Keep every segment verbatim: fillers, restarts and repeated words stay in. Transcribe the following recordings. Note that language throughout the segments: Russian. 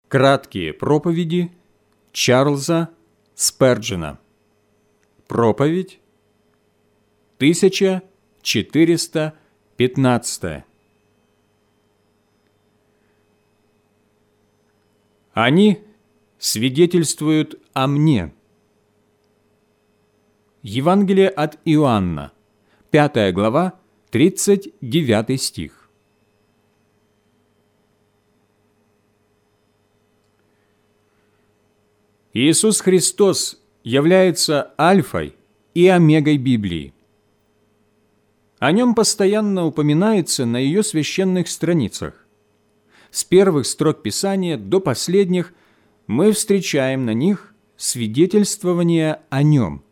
Краткие проповеди Чарльза Сперджена. Проповедь тысяча четыреста пятнадцатая. Они свидетельствуют о мне. Евангелие от Иоанна, пятая глава, тридцать девятый стих. Иисус Христос является альфой и омегой Библии. О нем постоянно упоминается на ее священных страницах. С первых строк Писания до последних мы встречаем на них свидетельствование о нем.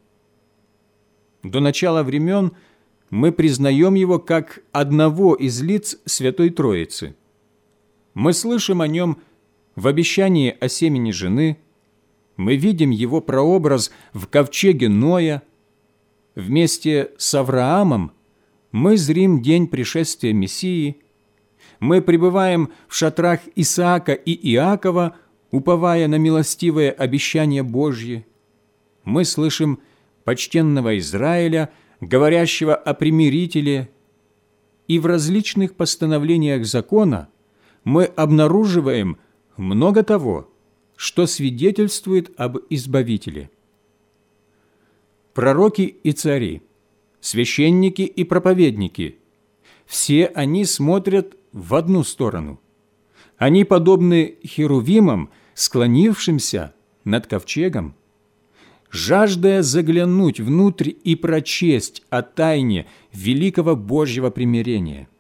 До начала времен мы признаем его как одного из лиц Святой Троицы. Мы слышим о нем в обещании о семени жены, мы видим его прообраз в ковчеге Ноя. Вместе с Авраамом мы зрим день пришествия Мессии. Мы пребываем в шатрах Исаака и Иакова, уповая на милостивое обещание Божье. Мы слышим почтенного Израиля, говорящего о примирителе. И в различных постановлениях закона мы обнаруживаем много того, что свидетельствует об Избавителе. Пророки и цари, священники и проповедники – все они смотрят в одну сторону. Они подобны херувимам, склонившимся над ковчегом, жаждая заглянуть внутрь и прочесть о тайне великого Божьего примирения.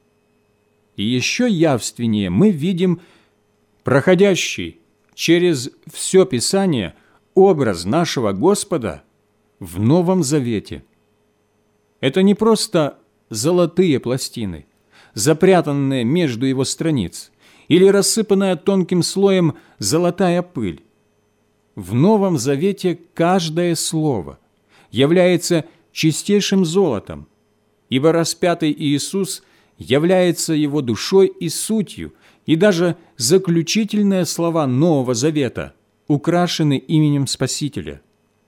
И еще явственнее мы видим проходящий через все Писание образ нашего Господа в Новом Завете. Это не просто золотые пластины, запрятанные между его страниц, или рассыпанная тонким слоем золотая пыль. В Новом Завете каждое слово является чистейшим золотом, ибо распятый Иисус является его душой и сутью, и даже заключительные слова Нового Завета украшены именем Спасителя.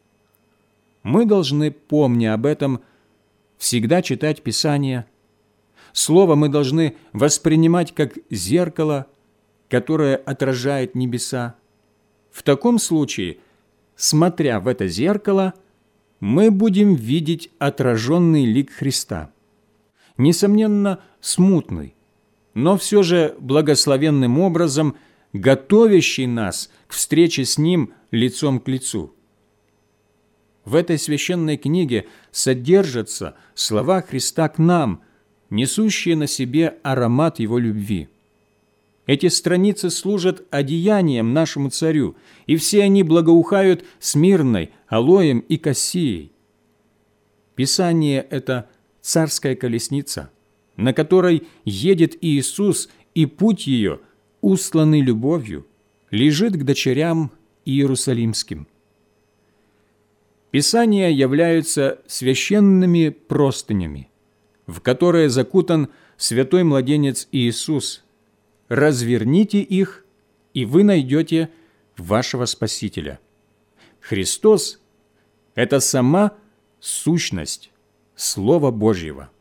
Мы должны, помня об этом, всегда читать Писание. Слово мы должны воспринимать как зеркало, которое отражает небеса. В таком случае, смотря в это зеркало, мы будем видеть отраженный лик Христа. Несомненно, смутный, но все же благословенным образом готовящий нас к встрече с Ним лицом к лицу. В этой священной книге содержатся слова Христа к нам, несущие на себе аромат Его любви. Эти страницы служат одеянием нашему Царю, и все они благоухают смирной, алоем и кассией. Писание – это царская колесница, на которой едет Иисус, и путь ее, устланный любовью, лежит к дочерям Иерусалимским. Писания являются священными простынями, в которые закутан святой младенец Иисус. Разверните их, и вы найдете вашего Спасителя. Христос – это сама сущность Слова Божьего.